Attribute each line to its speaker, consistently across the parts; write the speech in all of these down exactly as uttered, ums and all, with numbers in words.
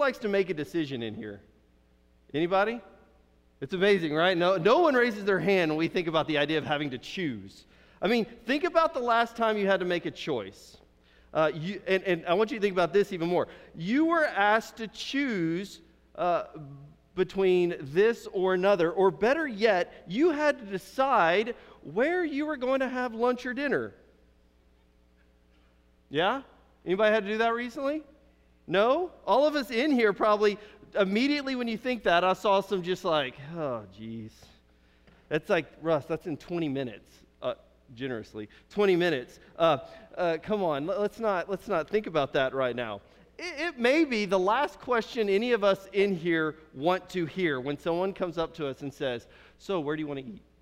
Speaker 1: likes to make a decision in here? Anybody? It's amazing, right? No, no one raises their hand when we think about the idea of having to choose. I mean, think about the last time you had to make a choice. Uh, you, and, and I want you to think about this even more. You were asked to choose uh, between this or another, or better yet, you had to decide where you were going to have lunch or dinner. Yeah? Anybody had to do that recently? No? All of us in here probably, immediately when you think that, I saw some just like, oh, geez. That's like, Russ, that's in twenty minutes. Uh, generously. twenty minutes. Uh, uh, come on, let's not, let's not think about that right now. It, it may be the last question any of us in here want to hear when someone comes up to us and says, so where do you want to eat?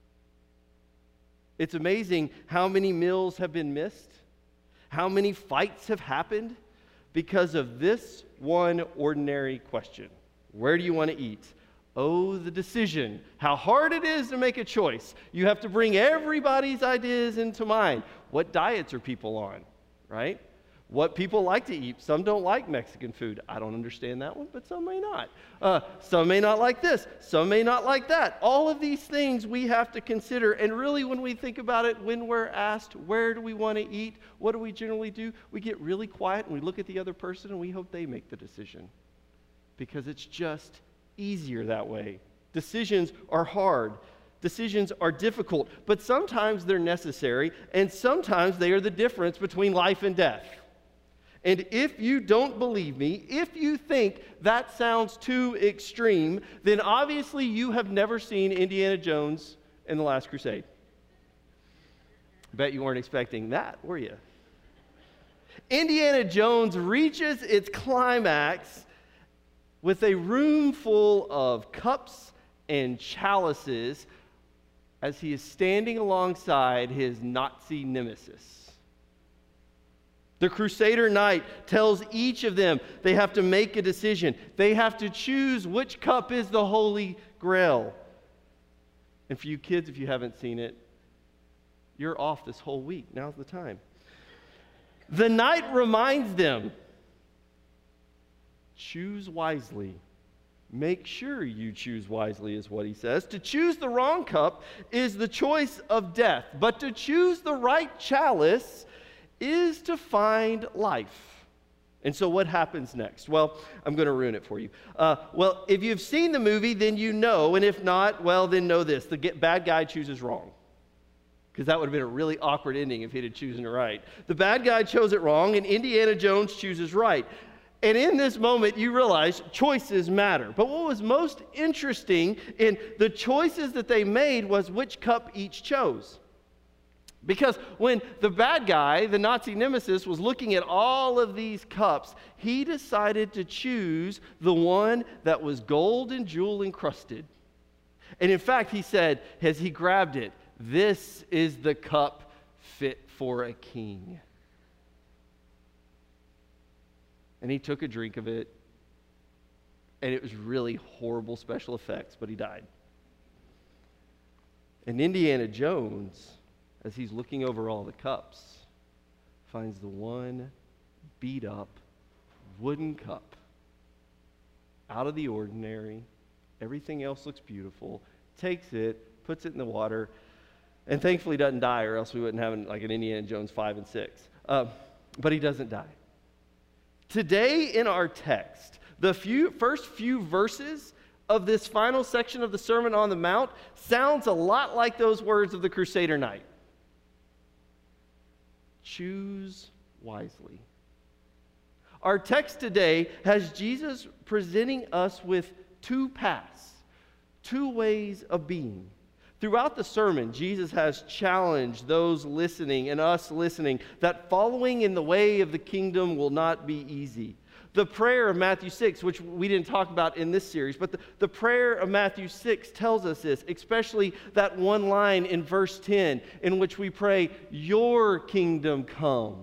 Speaker 1: It's amazing how many meals have been missed, how many fights have happened because of this one ordinary question. Where do you want to eat? Oh, the decision. How hard it is to make a choice. You have to bring everybody's ideas into mind. What diets are people on, right? What people like to eat. Some don't like Mexican food. I don't understand that one, but some may not. Uh, some may not like this. Some may not like that. All of these things we have to consider. And really, when we think about it, when we're asked, where do we want to eat? What do we generally do? We get really quiet and we look at the other person and we hope they make the decision. Because it's just easier that way. Decisions are hard. Decisions are difficult. But sometimes they're necessary. And sometimes they are the difference between life and death. And if you don't believe me, if you think that sounds too extreme, then obviously you have never seen Indiana Jones and the Last Crusade. Bet you weren't expecting that, were you? Indiana Jones reaches its climax with a room full of cups and chalices as he is standing alongside his Nazi nemesis. The Crusader Knight tells each of them they have to make a decision. They have to choose which cup is the Holy Grail. And for you kids, if you haven't seen it, you're off this whole week. Now's the time. The knight reminds them, choose wisely. Make sure you choose wisely, is what he says. To choose the wrong cup is the choice of death, but to choose the right chalice is to find life. And so what happens next? Well, I'm going to ruin it for you. Uh, well, if you've seen the movie, then you know, and if not, well, then know this. The bad guy chooses wrong. Because that would have been a really awkward ending if he'd have chosen it right. The bad guy chose it wrong, and Indiana Jones chooses right. And in this moment, you realize choices matter. But what was most interesting in the choices that they made was which cup each chose. Because when the bad guy, the Nazi nemesis, was looking at all of these cups, he decided to choose the one that was gold and jewel encrusted. And in fact, he said, as he grabbed it, this is the cup fit for a king. And he took a drink of it, and it was really horrible special effects, but he died. And Indiana Jones, as he's looking over all the cups, finds the one beat up wooden cup, out of the ordinary. Everything else looks beautiful. Takes it, puts it in the water, and thankfully doesn't die, or else we wouldn't have like an Indiana Jones five and six. Uh, but he doesn't die. Today in our text, the few, first few verses of this final section of the Sermon on the Mount sounds a lot like those words of the Crusader Knight. Choose wisely. Our text today has Jesus presenting us with two paths, two ways of being. Throughout the sermon, Jesus has challenged those listening and us listening that following in the way of the kingdom will not be easy. The prayer of Matthew six, which we didn't talk about in this series, but the, the prayer of Matthew six tells us this, especially that one line in verse ten in which we pray, your kingdom come,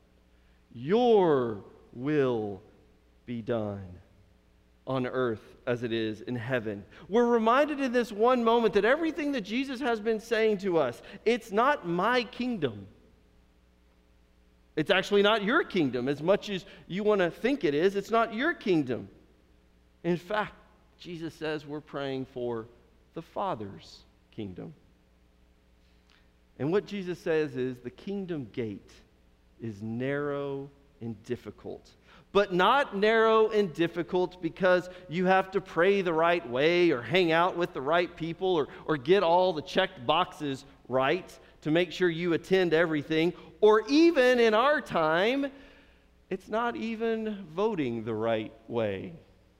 Speaker 1: your will be done on earth as it is in heaven. We're reminded in this one moment that everything that Jesus has been saying to us, it's not my kingdom. It's actually not your kingdom. As much as you want to think it is, it's not your kingdom. In fact, Jesus says we're praying for the Father's kingdom. And what Jesus says is the kingdom gate is narrow and difficult. But not narrow and difficult because you have to pray the right way or hang out with the right people or, or get all the checked boxes right to make sure you attend everything. Or even in our time, it's not even voting the right way.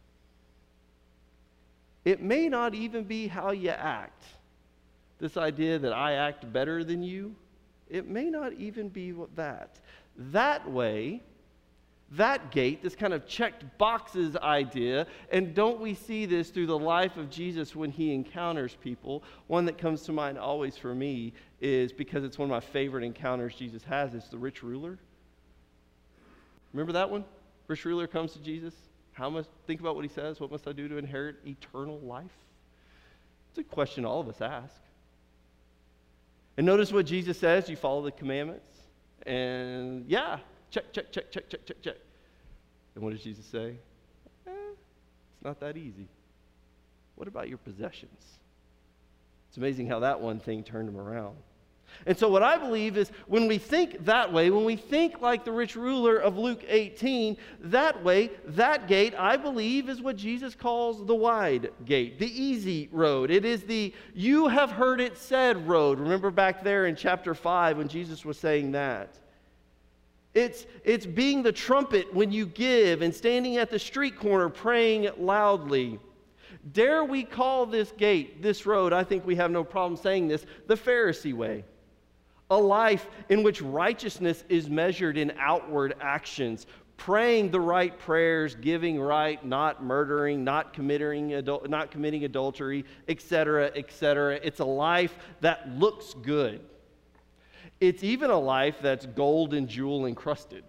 Speaker 1: It may not even be how you act. This idea that I act better than you, it may not even be that. That way, that gate, this kind of checked boxes idea, and don't we see this through the life of Jesus when he encounters people? One that comes to mind always for me is, because it's one of my favorite encounters Jesus has, is the rich ruler. Remember that one? Rich ruler comes to Jesus. How must, think about what he says. What must I do to inherit eternal life? It's a question all of us ask. And notice what Jesus says. You follow the commandments. And yeah, check, check, check, check, check, check, check. And what does Jesus say? Eh, it's not that easy. What about your possessions? It's amazing how that one thing turned him around. And so what I believe is when we think that way, when we think like the rich ruler of Luke eighteen, that way, that gate, I believe, is what Jesus calls the wide gate, the easy road. It is the you have heard it said road. Remember back there in chapter five when Jesus was saying that. It's, it's being the trumpet when you give and standing at the street corner praying loudly. Dare we call this gate, this road, I think we have no problem saying this, the Pharisee way. A life in which righteousness is measured in outward actions, praying the right prayers, giving right, not murdering, not committing, adul- not committing adultery, et cetera, et cetera. It's a life that looks good. It's even a life that's gold and jewel encrusted.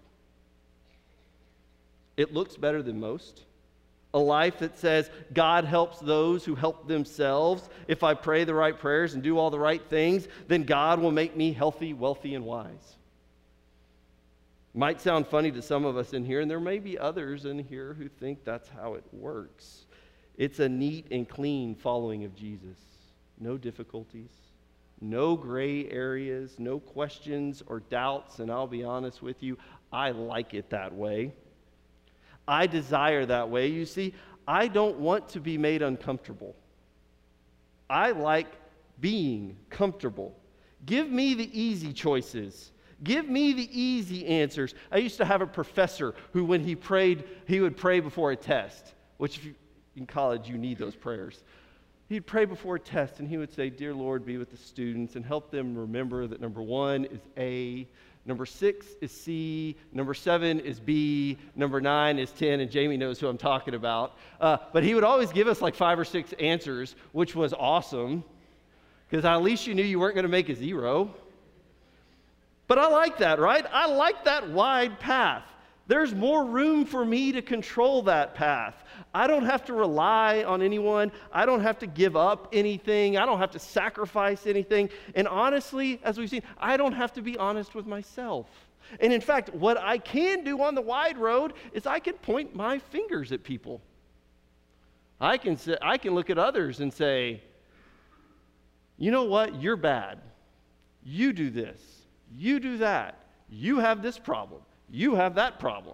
Speaker 1: It looks better than most. A life that says, God helps those who help themselves. If I pray the right prayers and do all the right things, then God will make me healthy, wealthy, and wise. Might sound funny to some of us in here, and there may be others in here who think that's how it works. It's a neat and clean following of Jesus. No difficulties, no gray areas, no questions or doubts, and I'll be honest with you, I like it that way. I desire that way. You see, I don't want to be made uncomfortable. I like being comfortable. Give me the easy choices. Give me the easy answers. I used to have a professor who, when he prayed, he would pray before a test, which if you, in college you need those prayers. He'd pray before a test and he would say, Dear Lord, be with the students and help them remember that number one is A, number six is C, number seven is B, number nine is ten, and Jamie knows who I'm talking about. Uh, but he would always give us like five or six answers, which was awesome, because at least you knew you weren't going to make a zero. But I like that, right? I like that wide path. There's more room for me to control that path. I don't have to rely on anyone. I don't have to give up anything. I don't have to sacrifice anything. And honestly, as we've seen, I don't have to be honest with myself. And in fact, what I can do on the wide road is I can point my fingers at people. I can say, I can look at others and say, you know what? You're bad. You do this. You do that. You have this problem. You have that problem.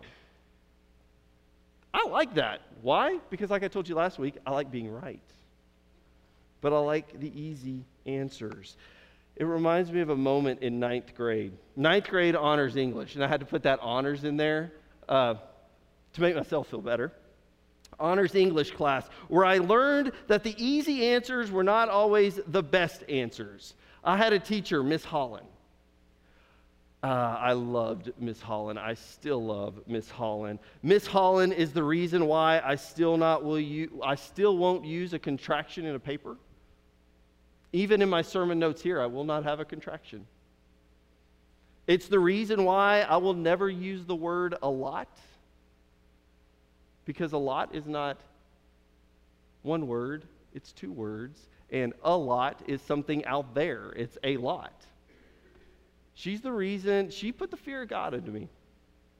Speaker 1: I like that. Why? Because like I told you last week, I like being right. But I like the easy answers. It reminds me of a moment in ninth grade. Ninth grade honors English, and I had to put that honors in there uh, to make myself feel better. Honors English class, where I learned that the easy answers were not always the best answers. I had a teacher, Miss Holland. Uh, I loved Miss Holland. I still love Miss Holland. Miss Holland is the reason why I still not will you. I still won't use a contraction in a paper. Even in my sermon notes here, I will not have a contraction. It's the reason why I will never use the word a lot, because a lot is not one word; it's two words, and a lot is something out there. It's a lot. She's the reason, she put the fear of God into me.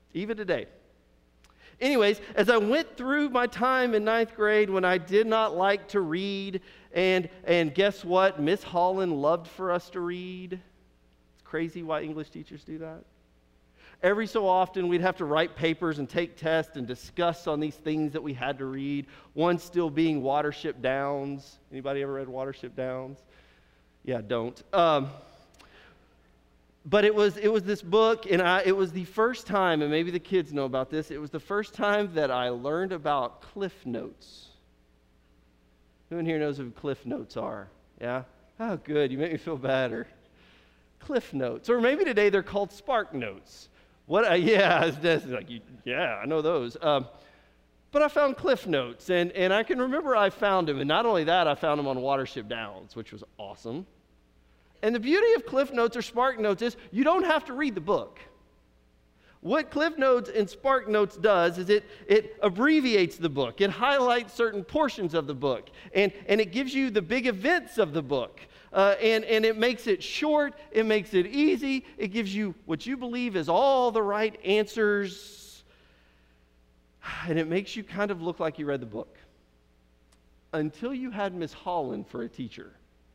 Speaker 1: even today. Anyways, as I went through my time in ninth grade when I did not like to read, and, and guess what? Miss Holland loved for us to read. It's crazy why English teachers do that. Every so often, we'd have to write papers and take tests and discuss on these things that we had to read. One still being Watership Downs. Anybody ever read Watership Downs? Yeah, don't. Um, But it was it was this book, and I, it was the first time, and maybe the kids know about this, it was the first time that I learned about Cliff Notes. Who in here knows who Cliff Notes are? Yeah? Oh, good. You make me feel better. Cliff Notes. Or maybe today they're called Spark Notes. What? Uh, yeah, it's just like, yeah, I know those. Um, but I found Cliff Notes, and, and I can remember I found them, and not only that, I found them on Watership Downs, which was awesome. And the beauty of Cliff Notes or Spark Notes is you don't have to read the book. What Cliff Notes and Spark Notes does is it, it abbreviates the book. It highlights certain portions of the book. And, and it gives you the big events of the book. Uh, and, and it makes it short. It makes it easy. It gives you what you believe is all the right answers. And it makes you kind of look like you read the book. Until you had Miss Holland for a teacher.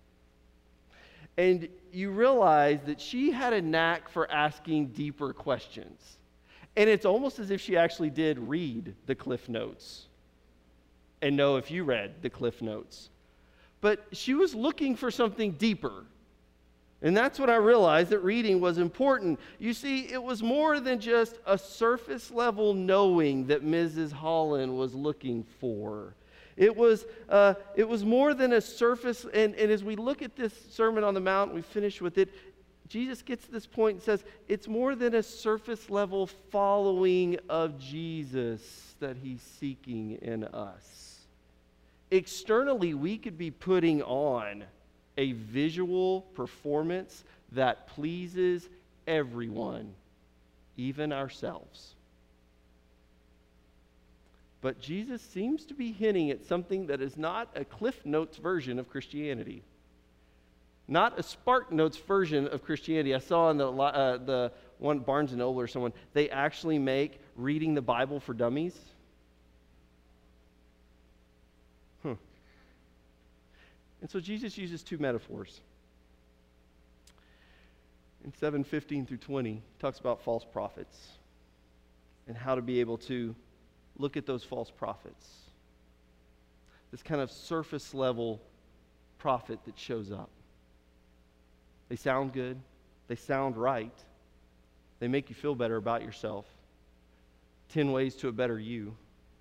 Speaker 1: And you realize that she had a knack for asking deeper questions. And it's almost as if she actually did read the Cliff Notes and know if you read the Cliff Notes. But she was looking for something deeper. And that's when I realized that reading was important. You see, it was more than just a surface level knowing that Missus Holland was looking for. It was, uh, it was more than a surface, and, and as we look at this Sermon on the Mount, we finish with it, Jesus gets to this point and says, it's more than a surface level following of Jesus that he's seeking in us. Externally, we could be putting on a visual performance that pleases everyone, even ourselves. But Jesus seems to be hinting at something that is not a Cliff Notes version of Christianity. Not a Spark Notes version of Christianity. I saw in the, uh, the one Barnes and Noble or someone, they actually make reading the Bible for dummies. Huh. And so Jesus uses two metaphors. In seven fifteen through twenty, he talks about false prophets and how to be able to look at those false prophets. This kind of surface level prophet that shows up. They sound good. They sound right. They make you feel better about yourself. Ten ways to a better you.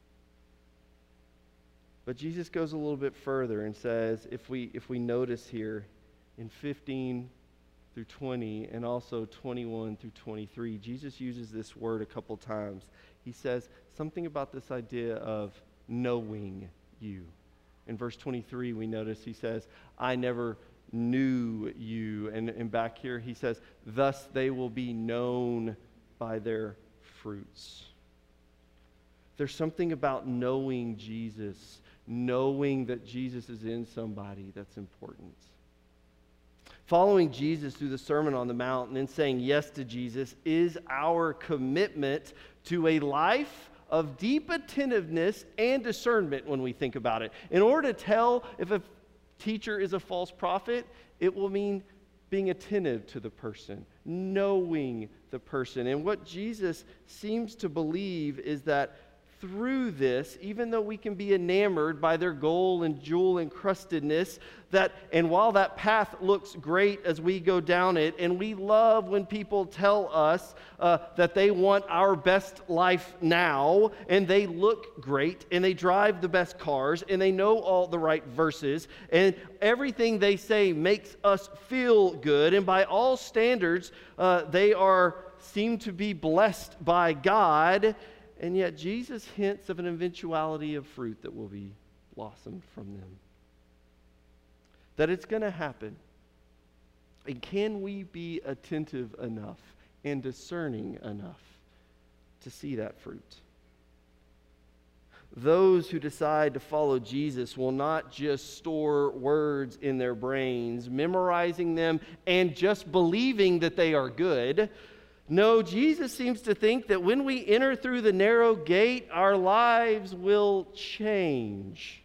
Speaker 1: But Jesus goes a little bit further and says, if we if we notice here in fifteen through twenty and also twenty-one through twenty-three, Jesus uses this word a couple times. He says something about this idea of knowing you. In verse twenty-three, we notice he says, I never knew you. And, and back here he says, thus they will be known by their fruits. There's something about knowing Jesus, knowing that Jesus is in somebody that's important. Following Jesus through the Sermon on the Mount and then saying yes to Jesus is our commitment to a life of deep attentiveness and discernment when we think about it. In order to tell if a teacher is a false prophet, it will mean being attentive to the person, knowing the person. And what Jesus seems to believe is that through this, even though we can be enamored by their gold and jewel encrustedness, that, and while that path looks great as we go down it, and we love when people tell us uh, that they want our best life now, and they look great, and they drive the best cars, and they know all the right verses, and everything they say makes us feel good, and by all standards, uh, they are seem to be blessed by God. And yet Jesus hints of an eventuality of fruit that will be blossomed from them. That it's going to happen. And can we be attentive enough and discerning enough to see that fruit? Those who decide to follow Jesus will not just store words in their brains, memorizing them and just believing that they are good. No, Jesus seems to think that when we enter through the narrow gate, our lives will change.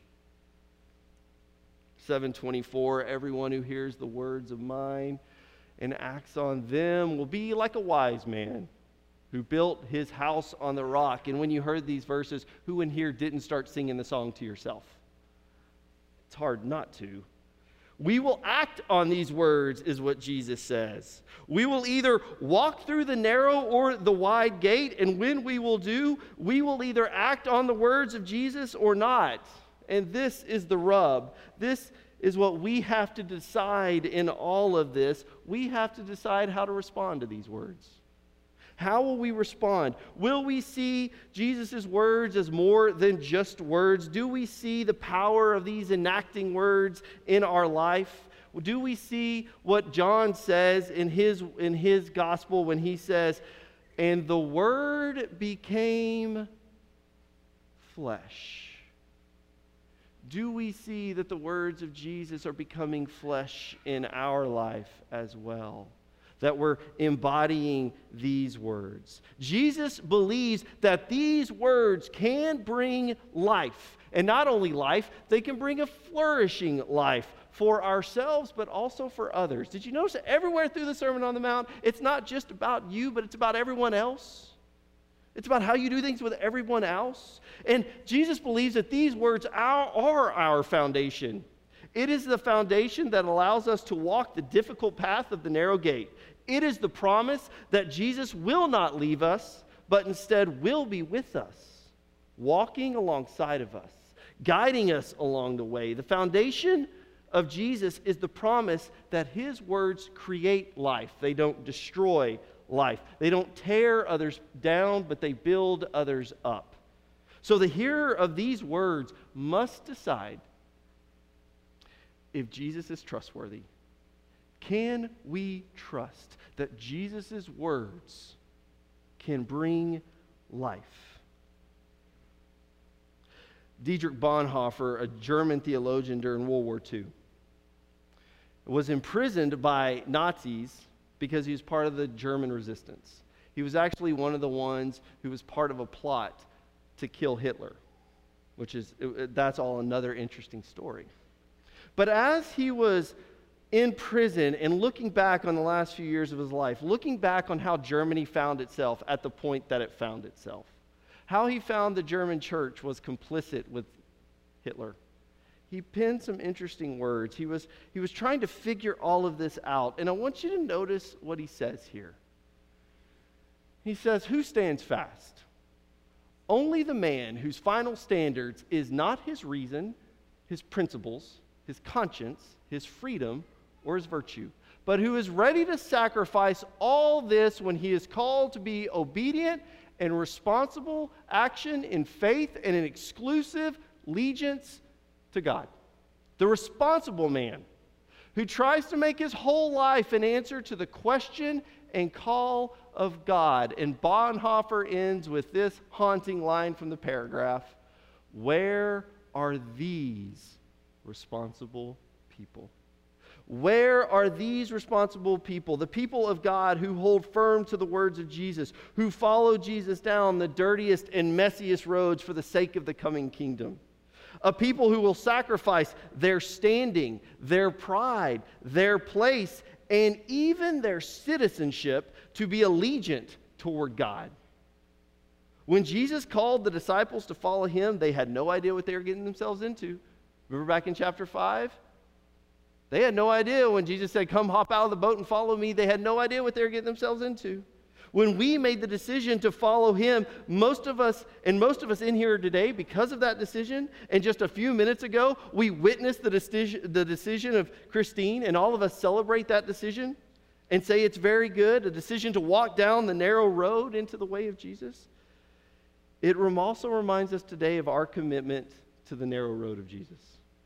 Speaker 1: seven twenty-four, everyone who hears the words of mine and acts on them will be like a wise man who built his house on the rock. And when you heard these verses, who in here didn't start singing the song to yourself? It's hard not to. We will act on these words, is what Jesus says. We will either walk through the narrow or the wide gate, and when we will do, we will either act on the words of Jesus or not. And this is the rub. This is what we have to decide in all of this. We have to decide how to respond to these words. How will we respond? Will we see Jesus' words as more than just words? Do we see the power of these enacting words in our life? Do we see what John says in his, in his gospel when he says, "And the Word became flesh"? Do we see that the words of Jesus are becoming flesh in our life as well? That we're embodying these words. Jesus believes that these words can bring life. And not only life, they can bring a flourishing life for ourselves, but also for others. Did you notice that everywhere through the Sermon on the Mount, it's not just about you, but it's about everyone else? It's about how you do things with everyone else. And Jesus believes that these words are, are our foundation. It is the foundation that allows us to walk the difficult path of the narrow gate. It is the promise that Jesus will not leave us, but instead will be with us, walking alongside of us, guiding us along the way. The foundation of Jesus is the promise that his words create life. They don't destroy life. They don't tear others down, but they build others up. So the hearer of these words must decide if Jesus is trustworthy. Can we trust that Jesus' words can bring life? Dietrich Bonhoeffer, a German theologian during World War Two, was imprisoned by Nazis because he was part of the German resistance. He was actually one of the ones who was part of a plot to kill Hitler, which is, that's all another interesting story. But as he was in prison and looking back on the last few years of his life, looking back on how Germany found itself at the point that it found itself, how he found the German church was complicit with Hitler, he penned some interesting words. He was, he was trying to figure all of this out. And I want you to notice what he says here. He says, "Who stands fast? Only the man whose final standards is not his reason, his principles, his conscience, his freedom, or his virtue, but who is ready to sacrifice all this when he is called to be obedient and responsible action in faith and in exclusive allegiance to God." The responsible man who tries to make his whole life an answer to the question and call of God. And Bonhoeffer ends with this haunting line from the paragraph: "Where are these responsible people?" Where are these responsible people, the people of God who hold firm to the words of Jesus, who follow Jesus down the dirtiest and messiest roads for the sake of the coming kingdom? A people who will sacrifice their standing, their pride, their place, and even their citizenship to be allegiant toward God. When Jesus called the disciples to follow him, they had no idea what they were getting themselves into. Remember back in chapter five? They had no idea when Jesus said, "Come hop out of the boat and follow me." They had no idea what they were getting themselves into. When we made the decision to follow him, most of us, and most of us in here today, because of that decision, and just a few minutes ago, we witnessed the decision, the decision of Christine, and all of us celebrate that decision and say it's very good, a decision to walk down the narrow road into the way of Jesus. It also reminds us today of our commitment to the narrow road of Jesus.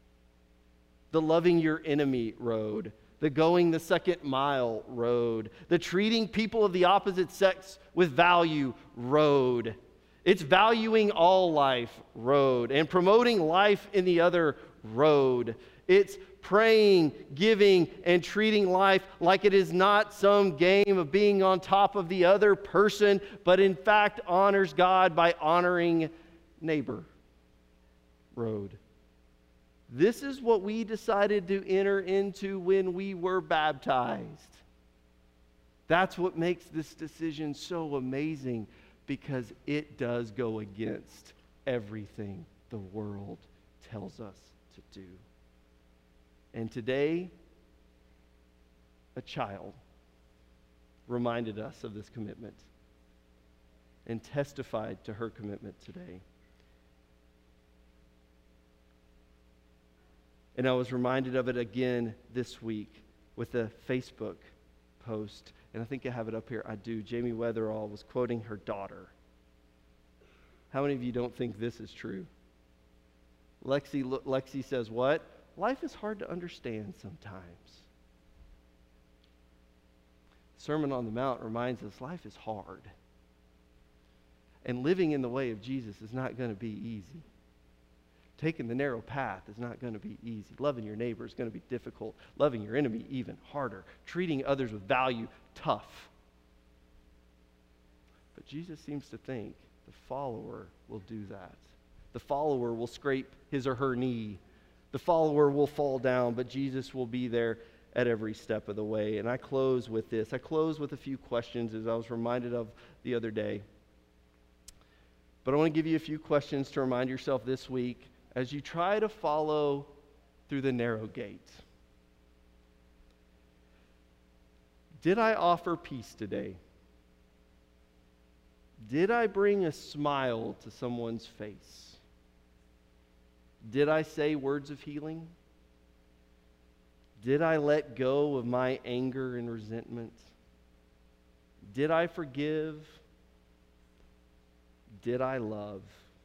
Speaker 1: The loving your enemy road, the going the second mile road, the treating people of the opposite sex with value road. It's valuing all life road and promoting life in the other road. It's praying, giving, and treating life like it is not some game of being on top of the other person, but in fact honors God by honoring neighbor. Road. This is what we decided to enter into when we were baptized. That's what makes this decision so amazing, because it does go against everything the world tells us to do. And today, a child reminded us of this commitment and testified to her commitment today. And I was reminded of it again this week with a Facebook post. And I think I have it up here. I do. Jamie Weatherall was quoting her daughter. How many of you don't think this is true? Lexi, Lexi says what? Life is hard to understand sometimes. Sermon on the Mount reminds us life is hard. And living in the way of Jesus is not going to be easy. Taking the narrow path is not going to be easy. Loving your neighbor is going to be difficult. Loving your enemy even harder. Treating others with value, tough. But Jesus seems to think the follower will do that. The follower will scrape his or her knee. The follower will fall down, but Jesus will be there at every step of the way. And I close with this. I close with a few questions, as I was reminded of the other day. But I want to give you a few questions to remind yourself this week as you try to follow through the narrow gate. Did I offer peace today? Did I bring a smile to someone's face? Did I say words of healing? Did I let go of my anger and resentment? Did I forgive? Did I love?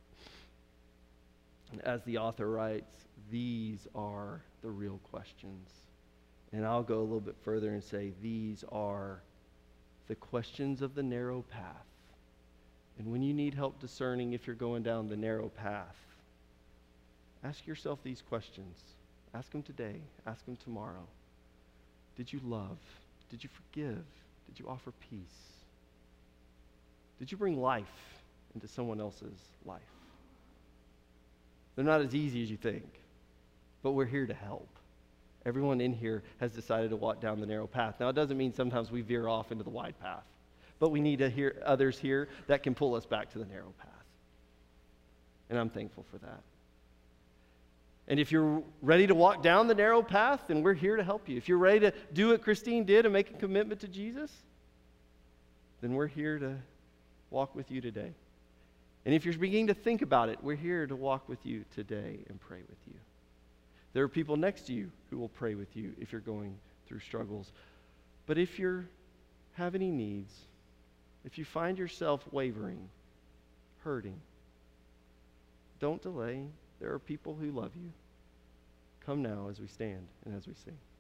Speaker 1: And as the author writes, these are the real questions. And I'll go a little bit further and say these are the questions of the narrow path. And when you need help discerning if you're going down the narrow path, ask yourself these questions. Ask them today. Ask them tomorrow. Did you love? Did you forgive? Did you offer peace? Did you bring life into someone else's life? They're not as easy as you think, but we're here to help. Everyone in here has decided to walk down the narrow path. Now, it doesn't mean sometimes we veer off into the wide path, but we need to hear others here that can pull us back to the narrow path. And I'm thankful for that. And if you're ready to walk down the narrow path, then we're here to help you. If you're ready to do what Christine did and make a commitment to Jesus, then we're here to walk with you today. And if you're beginning to think about it, we're here to walk with you today and pray with you. There are people next to you who will pray with you if you're going through struggles. But if you have any needs, if you find yourself wavering, hurting, don't delay. There are people who love you. Come now as we stand and as we sing.